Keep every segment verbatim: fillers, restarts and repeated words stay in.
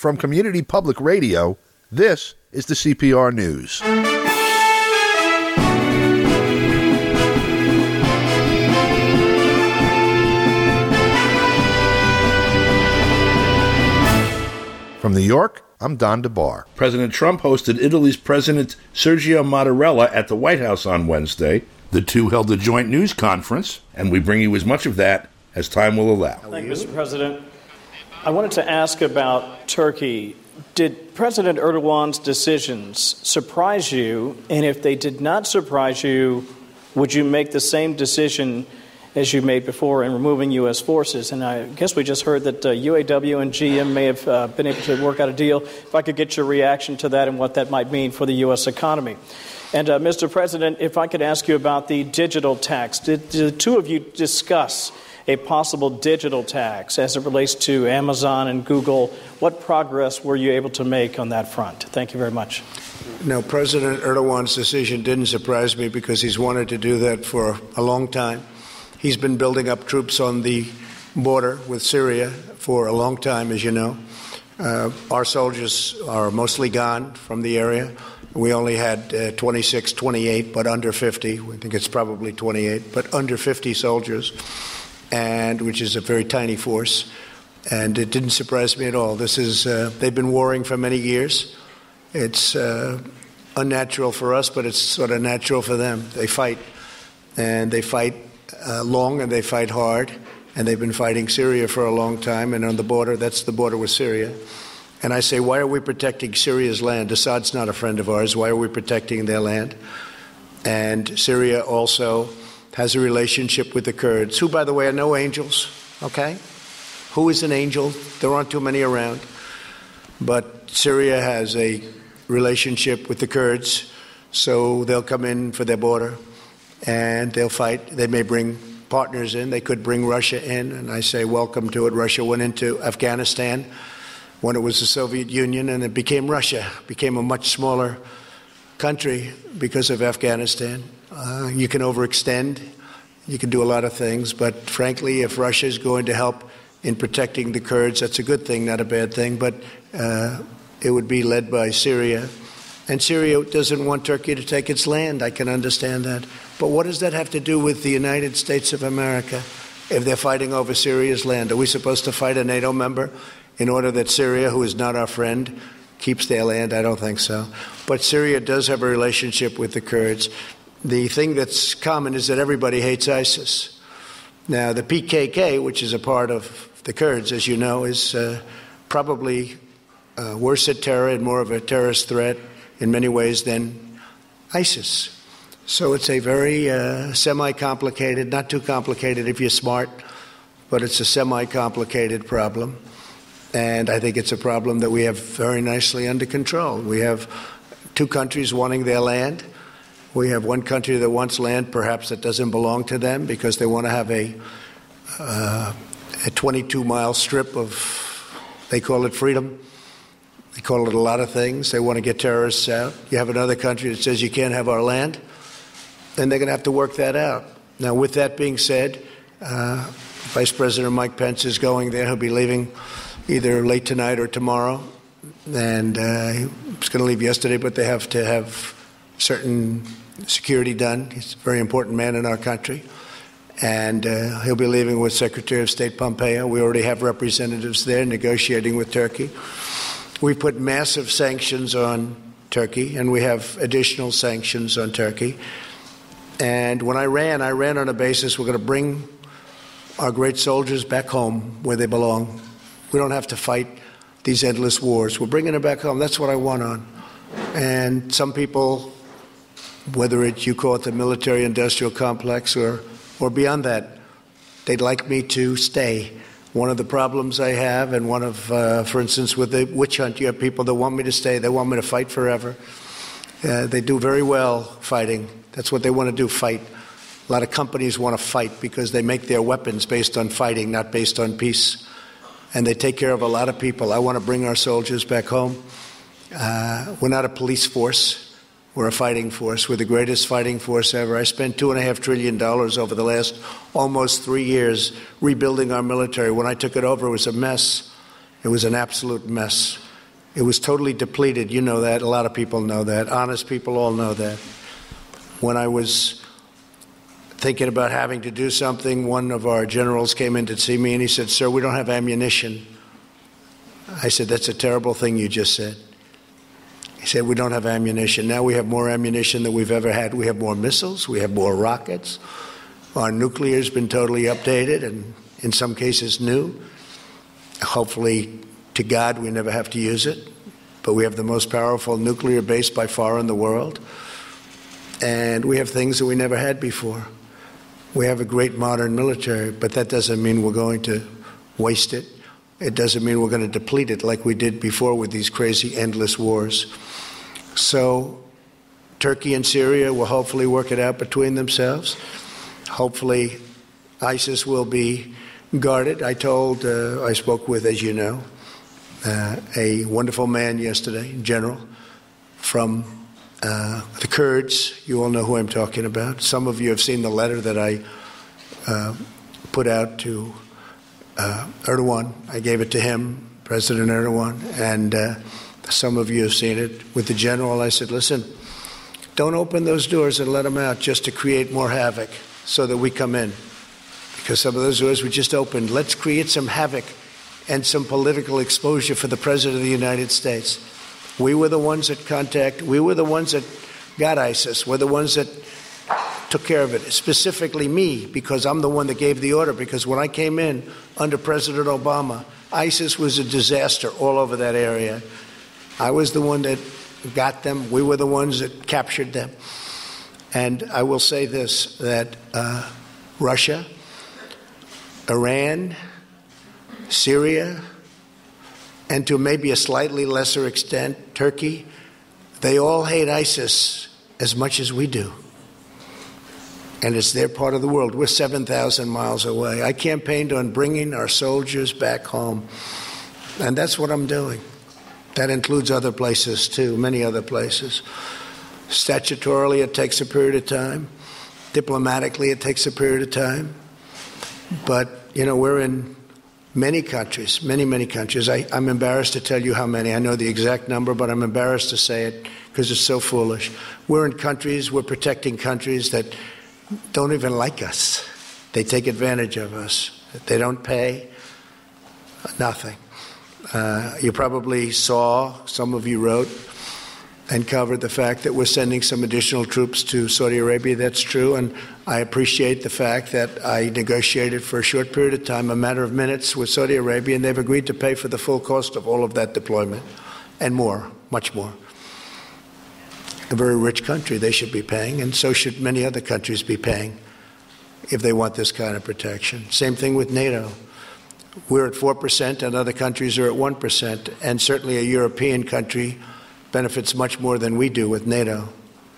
From Community Public Radio, this is the C P R News. From New York, I'm Don DeBar. President Trump hosted Italy's President Sergio Mattarella at the White House on Wednesday. The two held a joint news conference, and we bring you as much of that as time will allow. Thank you, Mister President. I wanted to ask about Turkey. Did President Erdogan's decisions surprise you? And if they did not surprise you, would you make the same decision as you made before in removing U S forces? And I guess we just heard that uh, U A W and G M may have uh, been able to work out a deal. If I could get your reaction to that and what that might mean for the U S economy. And, uh, Mister President, if I could ask you about the digital tax. Did, did the two of you discuss a possible digital tax as it relates to Amazon and Google? What progress were you able to make on that front? Thank you very much. No, President Erdogan's decision didn't surprise me because he's wanted to do that for a long time. He's been building up troops on the border with Syria for a long time, as you know. Uh, our soldiers are mostly gone from the area. We only had uh, twenty-six, twenty-eight, but under fifty. I think it's probably twenty-eight, but under fifty soldiers, and which is a very tiny force. And it didn't surprise me at all. This is uh, they've been warring for many years. It's uh, unnatural for us, but it's sort of natural for them. They fight, and they fight uh, long, and they fight hard, and they've been fighting Syria for a long time. And on the border, that's the border with Syria. And I say, why are we protecting Syria's land? Assad's not a friend of ours. Why are we protecting their land? And Syria also has a relationship with the Kurds, who, by the way, are no angels, okay? Who is an angel? There aren't too many around. But Syria has a relationship with the Kurds, so they'll come in for their border, and they'll fight. They may bring partners in. They could bring Russia in, and I say welcome to it. Russia went into Afghanistan when it was the Soviet Union, and it became Russia, became a much smaller country because of Afghanistan. Uh, you can overextend. You can do a lot of things. But frankly, if Russia is going to help in protecting the Kurds, that's a good thing, not a bad thing. But uh, it would be led by Syria. And Syria doesn't want Turkey to take its land. I can understand that. But what does that have to do with the United States of America if they're fighting over Syria's land? Are we supposed to fight a NATO member in order that Syria, who is not our friend, keeps their land? I don't think so. But Syria does have a relationship with the Kurds. The thing that's common is that everybody hates ISIS. Now, the P K K, which is a part of the Kurds, as you know, is uh, probably uh, worse at terror and more of a terrorist threat in many ways than ISIS. So it's a very uh, semi-complicated, not too complicated if you're smart, but it's a semi-complicated problem. And I think it's a problem that we have very nicely under control. We have two countries wanting their land. We have one country that wants land perhaps that doesn't belong to them because they want to have a uh, a twenty-two mile strip of, they call it freedom. They call it a lot of things. They want to get terrorists out. You have another country that says you can't have our land. Then they're going to have to work that out. Now, with that being said, uh, Vice President Mike Pence is going there. He'll be leaving either late tonight or tomorrow. And uh, he was going to leave yesterday, but they have to have certain security done. He's a very important man in our country. And uh, he'll be leaving with Secretary of State Pompeo. We already have representatives there negotiating with Turkey. We put massive sanctions on Turkey, and we have additional sanctions on Turkey. And when I ran, I ran on a basis we're going to bring our great soldiers back home where they belong. We don't have to fight these endless wars. We're bringing them back home. That's what I want on. And some people, whether it's you call it the military-industrial complex or, or beyond that, they'd like me to stay. One of the problems I have, and one of, uh, for instance, with the witch hunt, you have people that want me to stay. They want me to fight forever. Uh, they do very well fighting. That's what they want to do, fight. A lot of companies want to fight because they make their weapons based on fighting, not based on peace. And they take care of a lot of people. I want to bring our soldiers back home. Uh, we're not a police force. We're a fighting force. We're the greatest fighting force ever. I spent two and a half trillion dollars over the last almost three years rebuilding our military. When I took it over, it was a mess. It was an absolute mess. It was totally depleted. You know that. A lot of people know that. Honest people all know that. When I was thinking about having to do something, one of our generals came in to see me and he said, "Sir, we don't have ammunition." I said, "That's a terrible thing you just said." He said, "We don't have ammunition. Now we have more ammunition than we've ever had. We have more missiles. We have more rockets. Our nuclear has been totally updated and in some cases new. Hopefully, to God, we never have to use it. But we have the most powerful nuclear base by far in the world. And we have things that we never had before. We have a great modern military, but that doesn't mean we're going to waste it. It doesn't mean we're going to deplete it like we did before with these crazy, endless wars. So Turkey and Syria will hopefully work it out between themselves. Hopefully ISIS will be guarded. I told, uh, I spoke with, as you know, uh, a wonderful man yesterday, general, from uh, the Kurds. You all know who I'm talking about. Some of you have seen the letter that I uh, put out to uh, Erdogan. I gave it to him, President Erdogan, and uh, some of you have seen it. With the general, I said, listen, don't open those doors and let them out just to create more havoc so that we come in. Because some of those doors we just opened. Let's create some havoc and some political exposure for the President of the United States. We were the ones that contact, we were the ones that got ISIS. We're the ones that took care of it, specifically me, because I'm the one that gave the order. Because when I came in under President Obama, ISIS was a disaster all over that area. I was the one that got them. We were the ones that captured them. And I will say this, that uh, Russia, Iran, Syria, and to maybe a slightly lesser extent, Turkey, they all hate ISIS as much as we do. And it's their part of the world. We're seven thousand miles away. I campaigned on bringing our soldiers back home. And that's what I'm doing. That includes other places, too, many other places. Statutorily, it takes a period of time. Diplomatically, it takes a period of time. But, you know, we're in many countries, many, many countries. I, I'm embarrassed to tell you how many. I know the exact number, but I'm embarrassed to say it because it's so foolish. We're in countries, we're protecting countries that don't even like us. They take advantage of us. They don't pay, nothing. Uh, you probably saw, some of you wrote and covered the fact that we're sending some additional troops to Saudi Arabia. That's true, and I appreciate the fact that I negotiated for a short period of time, a matter of minutes, with Saudi Arabia, and they've agreed to pay for the full cost of all of that deployment and more, much more. A very rich country, they should be paying, and so should many other countries be paying if they want this kind of protection. Same thing with NATO. We're at four percent and other countries are at one percent, and certainly a European country benefits much more than we do with NATO.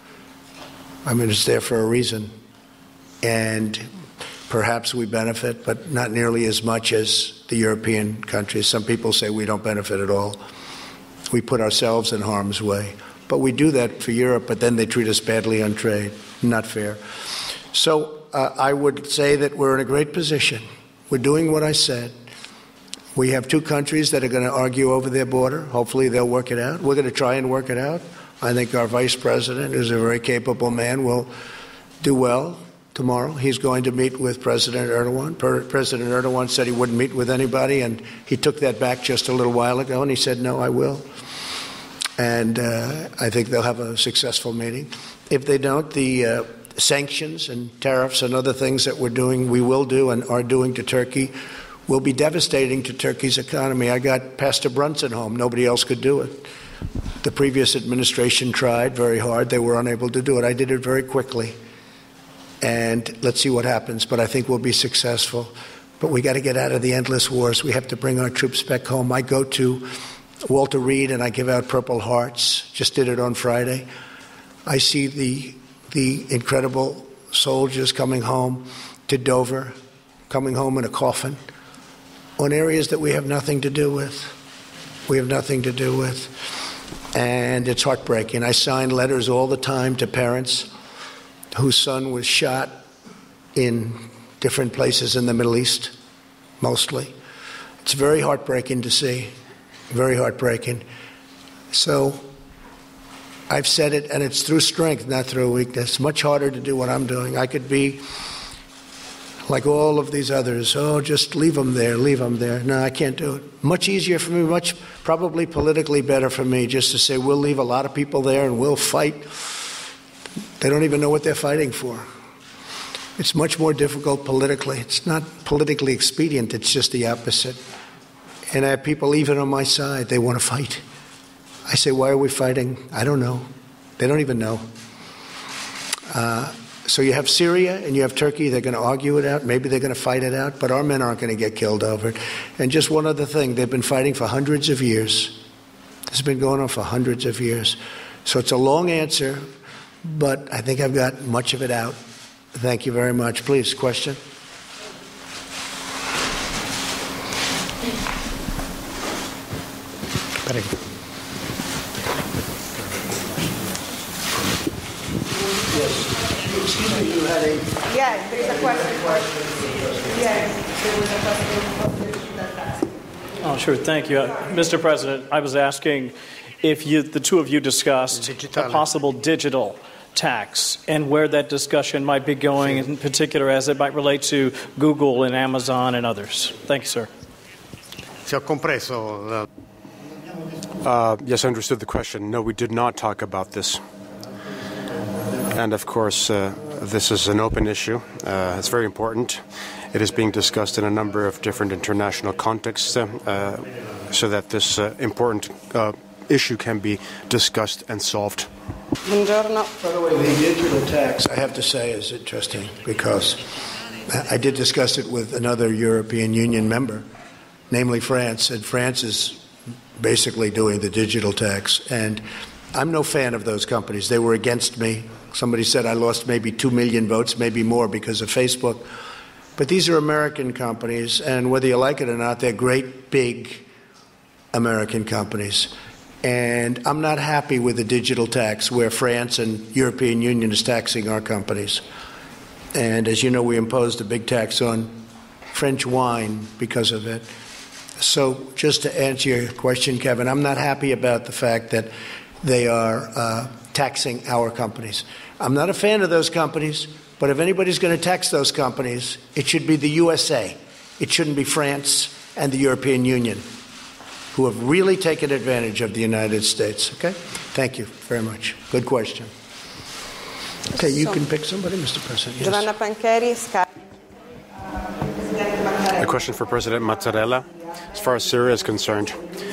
I mean, it's there for a reason. And perhaps we benefit, but not nearly as much as the European countries. Some people say we don't benefit at all. We put ourselves in harm's way. But we do that for Europe, but then they treat us badly on trade. Not fair. So uh, I would say that we're in a great position. We're doing what I said. We have two countries that are going to argue over their border. Hopefully they'll work it out. We're going to try and work it out. I think our vice president, who's a very capable man, will do well tomorrow. He's going to meet with President Erdogan. President Erdogan said he wouldn't meet with anybody, and he took that back just a little while ago, and he said, no, I will. And uh, I think they'll have a successful meeting. If they don't, the uh, sanctions and tariffs and other things that we're doing, we will do and are doing to Turkey, will be devastating to Turkey's economy. I got Pastor Brunson home. Nobody else could do it. The previous administration tried very hard. They were unable to do it. I did it very quickly. And let's see what happens. But I think we'll be successful. But we got to get out of the endless wars. We have to bring our troops back home. I go to Walter Reed and I give out Purple Hearts. Just did it on Friday. I see the the incredible soldiers coming home to Dover, coming home in a coffin, on areas that we have nothing to do with. We have nothing to do with. And it's heartbreaking. I sign letters all the time to parents whose son was shot in different places in the Middle East, mostly. It's very heartbreaking to see, very heartbreaking. So I've said it, and it's through strength, not through weakness. Much harder to do what I'm doing. I could be like all of these others. Oh, just leave them there, leave them there. No, I can't do it. Much easier for me, much probably politically better for me just to say we'll leave a lot of people there and we'll fight. They don't even know what they're fighting for. It's much more difficult politically. It's not politically expedient. It's just the opposite. And I have people even on my side. They want to fight. I say, why are we fighting? I don't know. They don't even know. Uh, so you have Syria and you have Turkey. They're going to argue it out. Maybe they're going to fight it out. But our men aren't going to get killed over it. And just one other thing. They've been fighting for hundreds of years. This has been going on for hundreds of years. So it's a long answer, but I think I've got much of it out. Thank you very much. Please, question. Excuse me, you had a... Yes, there is a question. Yes, there was a question of the tax. Oh, sure. Thank you. Uh, Mister President, I was asking if you, the two of you discussed Digital. a possible digital tax and where that discussion might be going, in particular as it might relate to Google and Amazon and others. Thank you, sir. Uh, yes, I understood the question. No, we did not talk about this. And of course, uh, this is an open issue. Uh, it's very important. It is being discussed in a number of different international contexts uh, uh, so that this uh, important uh, issue can be discussed and solved. Buongiorno. By the way, the digital tax, I have to say, is interesting because I did discuss it with another European Union member, namely France, and France is basically doing the digital tax. And I'm no fan of those companies. They were against me. Somebody said I lost maybe two million votes, maybe more, because of Facebook. But these are American companies, and whether you like it or not, they're great, big American companies. And I'm not happy with the digital tax where France and European Union is taxing our companies. And as you know, we imposed a big tax on French wine because of it. So just to answer your question, Kevin, I'm not happy about the fact that they are uh, taxing our companies. I'm not a fan of those companies, but if anybody's going to tax those companies, it should be the U S A. It shouldn't be France and the European Union, who have really taken advantage of the United States. Okay? Thank you very much. Good question. Okay, you can pick somebody, Mister President. Yes. Giovanna Pancheri, Sky. A question for President Mattarella. As far as Syria is concerned,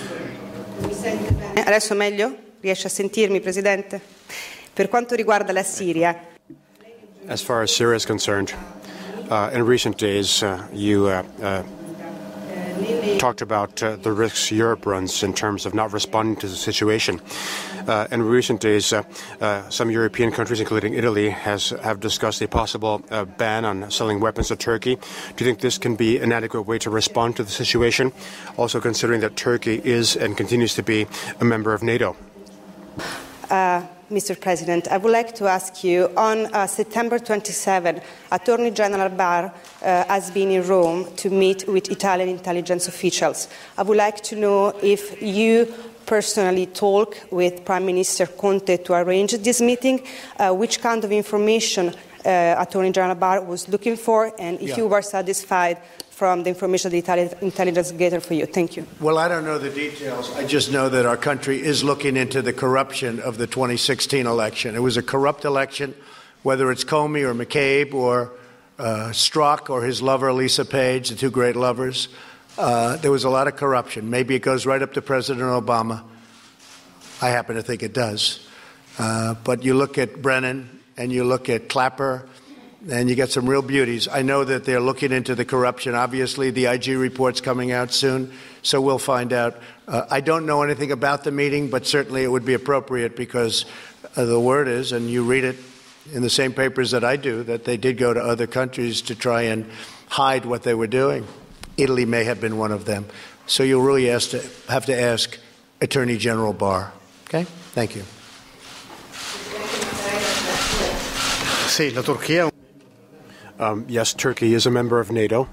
Adesso meglio? Riesce a sentirmi, Presidente? Per quanto riguarda la Siria. as far as Syria is concerned, uh, in recent days, uh, you uh, uh, talked about uh, the risks Europe runs in terms of not responding to the situation. Uh, in recent days, uh, uh, some European countries, including Italy, has have discussed a possible uh, ban on selling weapons to Turkey. Do you think this can be an adequate way to respond to the situation, also considering that Turkey is and continues to be a member of NATO? Uh, Mister President, I would like to ask you, on uh, September twenty-seventh, Attorney General Barr uh, has been in Rome to meet with Italian intelligence officials. I would like to know if you personally talk with Prime Minister Conte to arrange this meeting, uh, which kind of information uh, Attorney General Barr was looking for, and if yeah. you were satisfied from the information the Italian intelligence gathered for you. Thank you. Well, I don't know the details. I just know that our country is looking into the corruption of the twenty sixteen election. It was a corrupt election, whether it's Comey or McCabe or uh, Strzok or his lover, Lisa Page, the two great lovers. Uh, there was a lot of corruption. Maybe it goes right up to President Obama. I happen to think it does. Uh, but you look at Brennan and you look at Clapper, and you get some real beauties. I know that they're looking into the corruption. Obviously, the I G report's coming out soon, so we'll find out. Uh, I don't know anything about the meeting, but certainly it would be appropriate because uh, the word is, and you read it in the same papers that I do, that they did go to other countries to try and hide what they were doing. Italy may have been one of them. So you'll really ask to, have to ask Attorney General Barr. Okay? Thank you. Sì, la Turchia. Um, yes, Turkey is a member of NATO,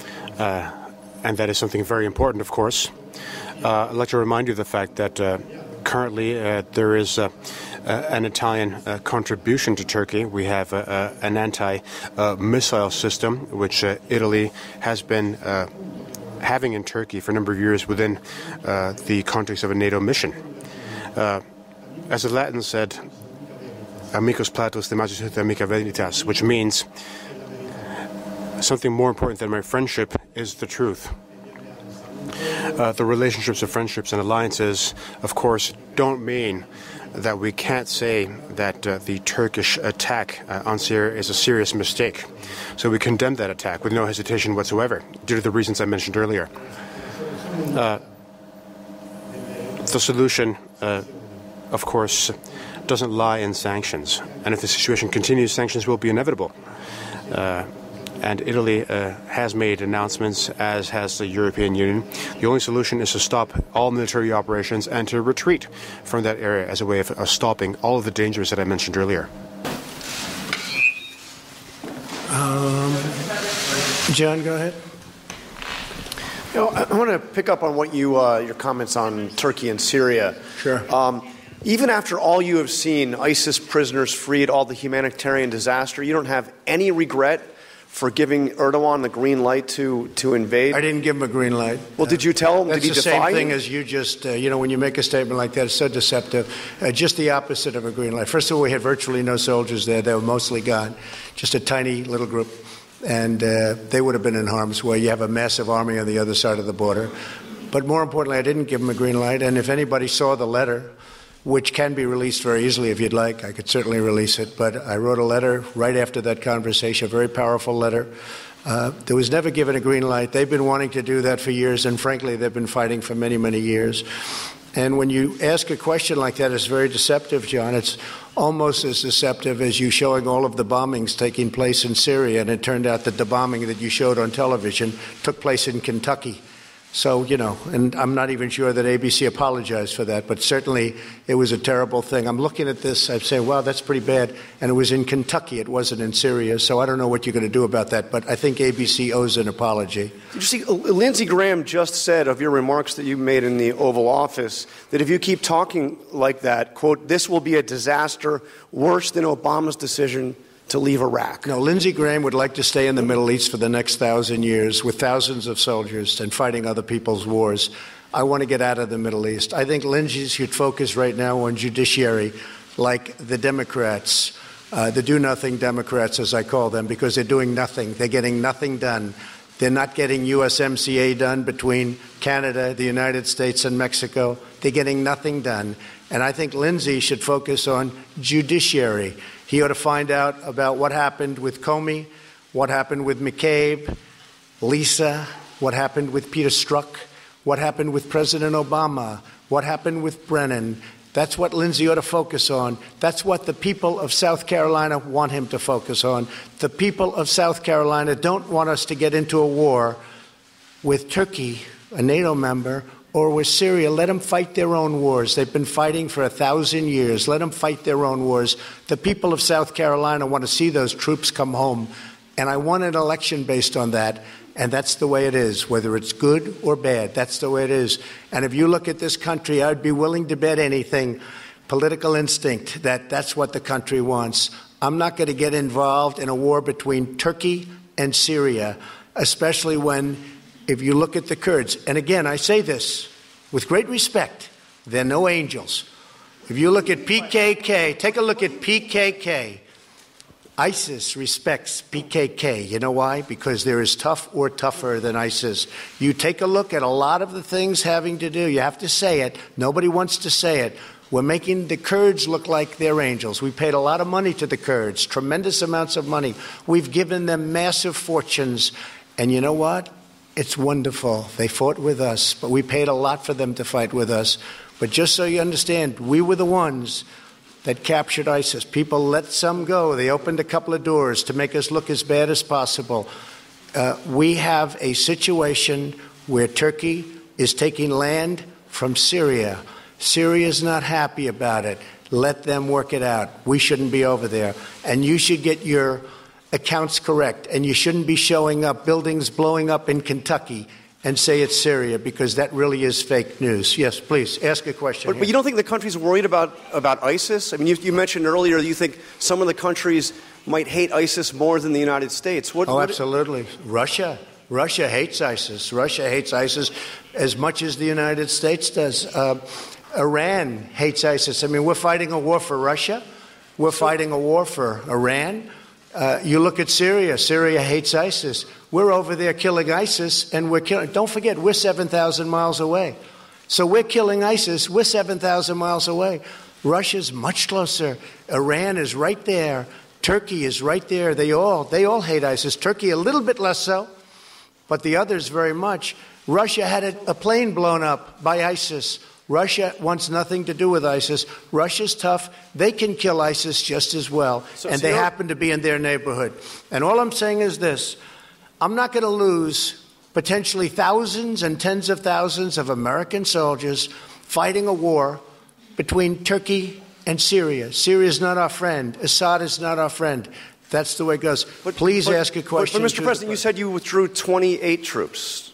uh, and that is something very important, of course. Uh, I'd like to remind you of the fact that uh, currently, uh, there is uh, uh, an Italian uh, contribution to Turkey. We have uh, uh, an anti-missile uh, system, which uh, Italy has been uh, having in Turkey for a number of years within uh, the context of a NATO mission. Uh, as the Latins said, amicus platus de magis amica venitas, which means something more important than my friendship is the truth. Uh, the relationships of friendships and alliances, of course, don't mean that we can't say that uh, the Turkish attack uh, on Syria is a serious mistake. So we condemn that attack with no hesitation whatsoever, due to the reasons I mentioned earlier. Uh, the solution, uh, of course, doesn't lie in sanctions. And if the situation continues, sanctions will be inevitable. Uh, And Italy uh, has made announcements, as has the European Union. The only solution is to stop all military operations and to retreat from that area as a way of uh, stopping all of the dangers that I mentioned earlier. Um, John, go ahead. You know, I want to pick up on what you uh, your comments on Turkey and Syria. Sure. Um, even after all you have seen, ISIS prisoners freed, all the humanitarian disaster, you don't have any regret for giving Erdogan the green light to, to invade? I didn't give him a green light. Well, did you tell him? That's did he the defy same thing you? as you just, uh, you know, when you make a statement like that, it's so deceptive. Uh, just the opposite of a green light. First of all, we had virtually no soldiers there. They were mostly gone. Just a tiny little group. And uh, they would have been in harm's way. You have a massive army on the other side of the border. But more importantly, I didn't give him a green light. And if anybody saw the letter, which can be released very easily if you'd like, I could certainly release it. But I wrote a letter right after that conversation, a very powerful letter. Uh, there was never given a green light. They've been wanting to do that for years, and frankly, they've been fighting for many, many years. And when you ask a question like that, it's very deceptive, John. It's almost as deceptive as you showing all of the bombings taking place in Syria, and it turned out that the bombing that you showed on television took place in Kentucky. So, you know, and I'm not even sure that A B C apologized for that, but certainly it was a terrible thing. I'm looking at this, I'm saying, wow, that's pretty bad. And it was in Kentucky, it wasn't in Syria, so I don't know what you're going to do about that, but I think A B C owes an apology. Did you see, Lindsey Graham just said of your remarks that you made in the Oval Office that if you keep talking like that, quote, this will be a disaster worse than Obama's decision to leave Iraq. No, Lindsey Graham would like to stay in the Middle East for the next thousand years with thousands of soldiers and fighting other people's wars. I want to get out of the Middle East. I think Lindsey should focus right now on judiciary, like the Democrats, uh, the do-nothing Democrats, as I call them, because they're doing nothing. They're getting nothing done. They're not getting U S M C A done between Canada, the United States, and Mexico. They're getting nothing done. And I think Lindsey should focus on judiciary. He ought to find out about what happened with Comey, what happened with McCabe, Lisa, what happened with Peter Strzok, what happened with President Obama, what happened with Brennan. That's what Lindsey ought to focus on. That's what the people of South Carolina want him to focus on. The people of South Carolina don't want us to get into a war with Turkey, a NATO member, or with Syria. Let them fight their own wars. They've been fighting for a thousand years. Let them fight their own wars. The people of South Carolina want to see those troops come home. And I want an election based on that. And that's the way it is, whether it's good or bad. That's the way it is. And if you look at this country, I'd be willing to bet anything, political instinct, that that's what the country wants. I'm not going to get involved in a war between Turkey and Syria, especially when, if you look at the Kurds, and again, I say this with great respect, they're no angels. If you look at P K K, take a look at P K K. ISIS respects P K K. You know why? Because they're as tough or tougher than ISIS. You take a look at a lot of the things having to do, you have to say it. Nobody wants to say it. We're making the Kurds look like they're angels. We paid a lot of money to the Kurds, tremendous amounts of money. We've given them massive fortunes. And you know what? It's wonderful. They fought with us, but we paid a lot for them to fight with us. But just so you understand, we were the ones that captured ISIS. People let some go. They opened a couple of doors to make us look as bad as possible. Uh, we have a situation where Turkey is taking land from Syria. Syria is not happy about it. Let them work it out. We shouldn't be over there. And you should get your accounts correct. And you shouldn't be showing up buildings blowing up in Kentucky and say it's Syria, because that really is fake news. Yes, please, ask a question. But, but you don't think the country's worried about, about ISIS? I mean, you, you mentioned earlier you think some of the countries might hate ISIS more than the United States. What, oh, what absolutely. Russia. Russia hates ISIS. Russia hates ISIS as much as the United States does. Uh, Iran hates ISIS. I mean, we're fighting a war for Russia. We're fighting a war for Iran. Uh, you look at Syria. Syria hates ISIS. We're over there killing ISIS, and we're killing. Don't forget, we're seven thousand miles away. So we're killing ISIS. We're seven thousand miles away. Russia's much closer. Iran is right there. Turkey is right there. They all, they all hate ISIS. Turkey a little bit less so, but the others very much. Russia had a, a plane blown up by ISIS. Russia wants nothing to do with ISIS. Russia's tough. They can kill ISIS just as well, so, and so they happen to be in their neighborhood. And all I'm saying is this. I'm not going to lose potentially thousands and tens of thousands of American soldiers fighting a war between Turkey and Syria. Syria is not our friend. Assad is not our friend. That's the way it goes. But, Please but, ask a question. But, but Mister President, you said you withdrew twenty-eight troops.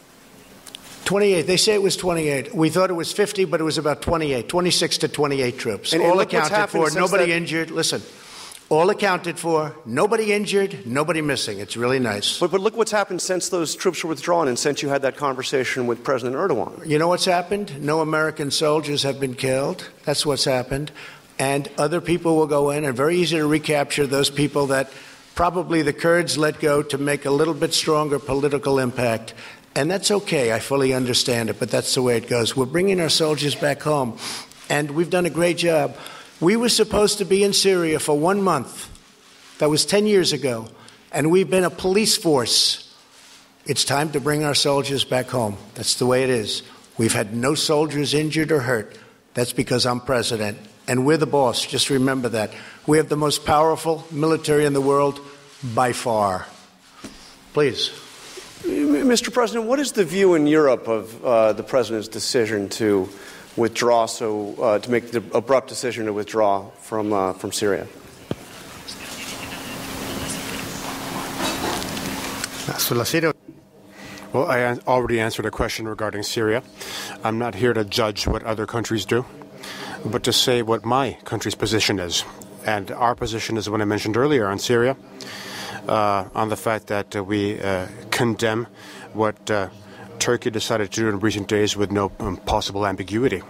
twenty-eight. They say it was twenty-eight. We thought it was fifty, but it was about twenty-eight. twenty-six to twenty-eight troops. And, all and accounted for. Nobody that... injured. Listen. All accounted for, nobody injured, nobody missing. It's really nice. But, but look what's happened since those troops were withdrawn and since you had that conversation with President Erdogan. You know what's happened? No American soldiers have been killed. That's what's happened. And other people will go in, and very easy to recapture those people that probably the Kurds let go to make a little bit stronger political impact. And that's okay. I fully understand it, but that's the way it goes. We're bringing our soldiers back home, and we've done a great job. We were supposed to be in Syria for one month. That was ten years ago. And we've been a police force. It's time to bring our soldiers back home. That's the way it is. We've had no soldiers injured or hurt. That's because I'm president. And we're the boss. Just remember that. We have the most powerful military in the world by far. Please. Mister President, what is the view in Europe of uh, the president's decision to withdraw, so uh, to make the abrupt decision to withdraw from uh, from Syria? Well, I already answered a question regarding Syria. I'm not here to judge what other countries do, but to say what my country's position is. And our position is what I mentioned earlier on Syria, uh, on the fact that uh, we uh, condemn what uh, Turkey decided to do in recent days with no um, possible ambiguity.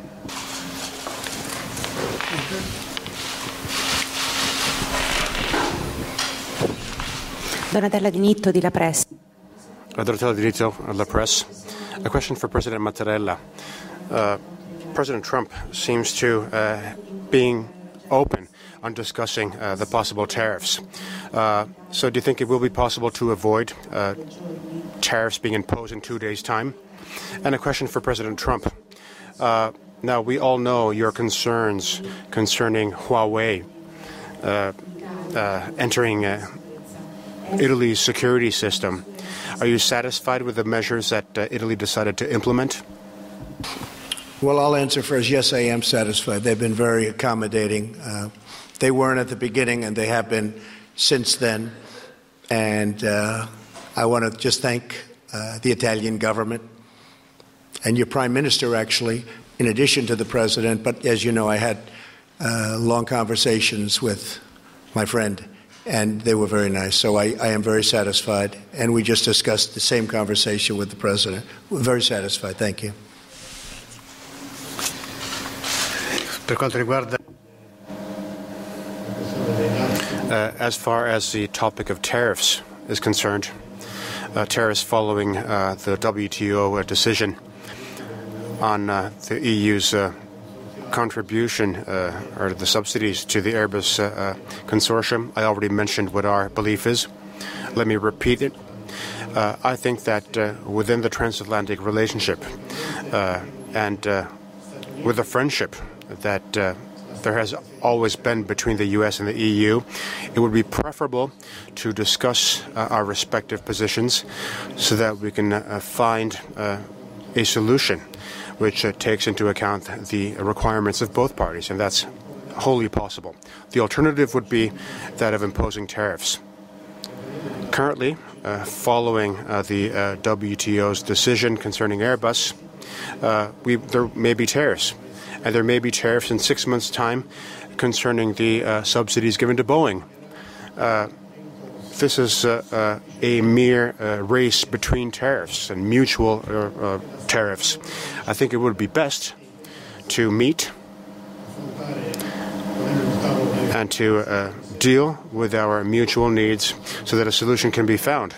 Donatella Di Nitto di La Presse. Donatella Di Nitto, La Presse. A question for President Mattarella. Uh, President Trump seems to uh, being open on discussing uh, the possible tariffs. Uh, so do you think it will be possible to avoid uh, tariffs being imposed in two days' time? And a question for President Trump. Uh, now, we all know your concerns concerning Huawei uh, uh, entering uh, Italy's security system. Are you satisfied with the measures that uh, Italy decided to implement? Well, I'll answer first. Yes, I am satisfied. They've been very accommodating. Uh, they weren't at the beginning, and they have been since then. And uh, I want to just thank uh, the Italian government and your prime minister, actually, in addition to the president. But as you know, I had uh, long conversations with my friend, and they were very nice. So I, I am very satisfied. And we just discussed the same conversation with the president. We're very satisfied. Thank you. Per quanto riguarda Uh, as far as the topic of tariffs is concerned, uh, tariffs following uh, the W T O uh, decision on uh, the E U's uh, contribution uh, or the subsidies to the Airbus uh, uh, consortium. I already mentioned what our belief is. Let me repeat it. Uh, I think that uh, within the transatlantic relationship uh, and uh, with the friendship that uh, there has always been between the U S and the E U, it would be preferable to discuss uh, our respective positions so that we can uh, find uh, a solution which uh, takes into account the requirements of both parties, and that's wholly possible. The alternative would be that of imposing tariffs. Currently, uh, following uh, the uh, W T O's decision concerning Airbus, uh, we, there may be tariffs. And there may be tariffs in six months' time concerning the uh, subsidies given to Boeing. Uh, this is uh, uh, a mere uh, race between tariffs and mutual uh, uh, tariffs. I think it would be best to meet and to uh, deal with our mutual needs so that a solution can be found.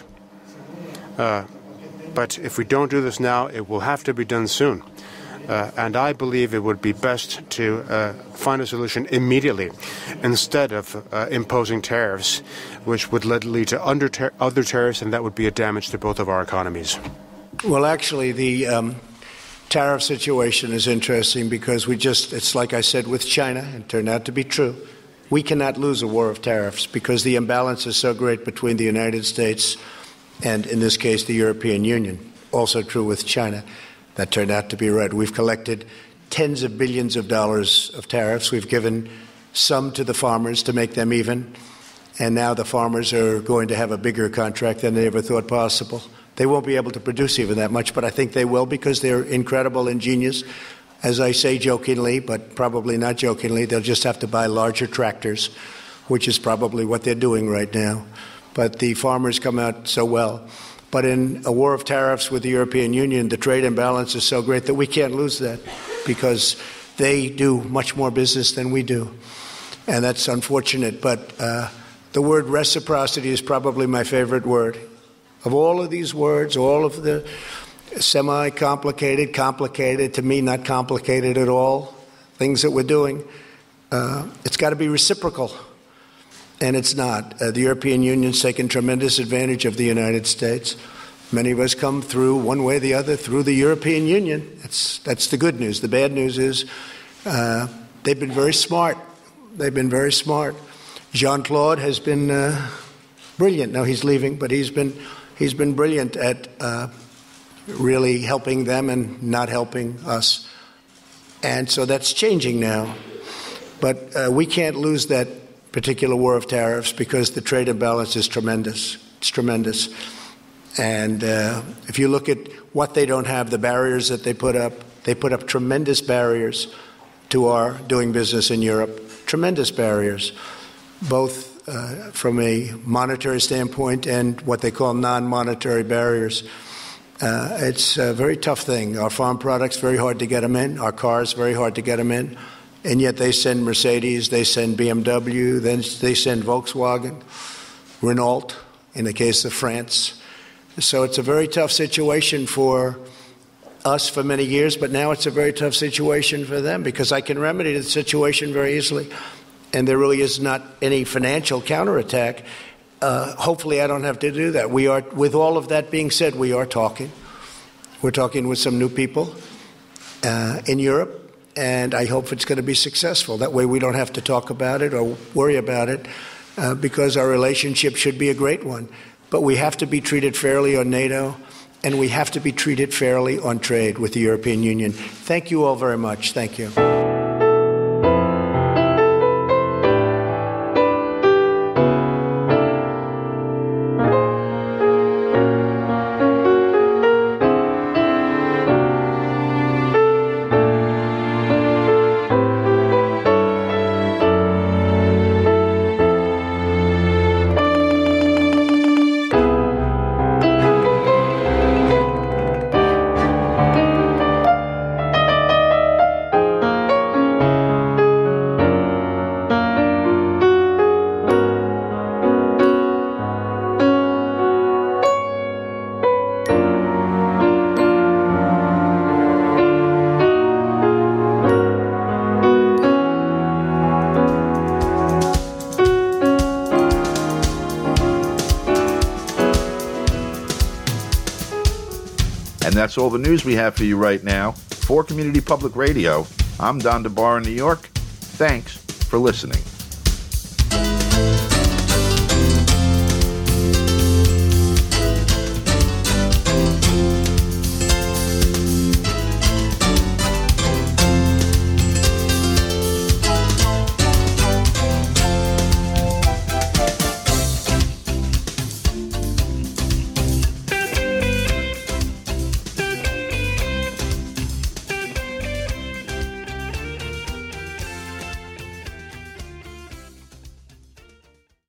Uh, but if we don't do this now, it will have to be done soon. Uh, and I believe it would be best to uh, find a solution immediately instead of uh, imposing tariffs, which would lead, lead to under tar- other tariffs, and that would be a damage to both of our economies. Well, actually, the um, tariff situation is interesting because we just, it's like I said with China, it turned out to be true. We cannot lose a war of tariffs because the imbalance is so great between the United States and, in this case, the European Union. Also true with China. That turned out to be right. We've collected tens of billions of dollars of tariffs. We've given some to the farmers to make them even. And now the farmers are going to have a bigger contract than they ever thought possible. They won't be able to produce even that much, but I think they will because they're incredible and genius. As I say jokingly, but probably not jokingly, they'll just have to buy larger tractors, which is probably what they're doing right now. But the farmers come out so well. But in a war of tariffs with the European Union, the trade imbalance is so great that we can't lose that because they do much more business than we do. And that's unfortunate. But uh, the word reciprocity is probably my favorite word. Of all of these words, all of the semi-complicated, complicated, to me not complicated at all, things that we're doing, uh, it's got to be reciprocal. And it's not. Uh, the European Union's taken tremendous advantage of the United States. Many of us come through, one way or the other, through the European Union. That's, that's the good news. The bad news is uh, they've been very smart. They've been very smart. Jean-Claude has been uh, brilliant. Now he's leaving, but he's been, he's been brilliant at uh, really helping them and not helping us. And so that's changing now. But uh, we can't lose that particular war of tariffs because the trade imbalance is tremendous. It's tremendous. And uh, if you look at what they don't have, the barriers that they put up, they put up tremendous barriers to our doing business in Europe, tremendous barriers, both uh, from a monetary standpoint and what they call non-monetary barriers. Uh, it's a very tough thing. Our farm products, very hard to get them in. Our cars, very hard to get them in. And yet they send Mercedes, they send B M W, then they send Volkswagen, Renault, in the case of France. So it's a very tough situation for us for many years, but now it's a very tough situation for them because I can remedy the situation very easily. And there really is not any financial counterattack. Uh, hopefully I don't have to do that. We are, with all of that being said, we are talking. We're talking with some new people uh, in Europe. And I hope it's going to be successful. That way we don't have to talk about it or worry about it uh, because our relationship should be a great one. But we have to be treated fairly on NATO, and we have to be treated fairly on trade with the European Union. Thank you all very much. Thank you. That's all the news we have for you right now. For Community Public Radio, I'm Don DeBar in New York. Thanks for listening.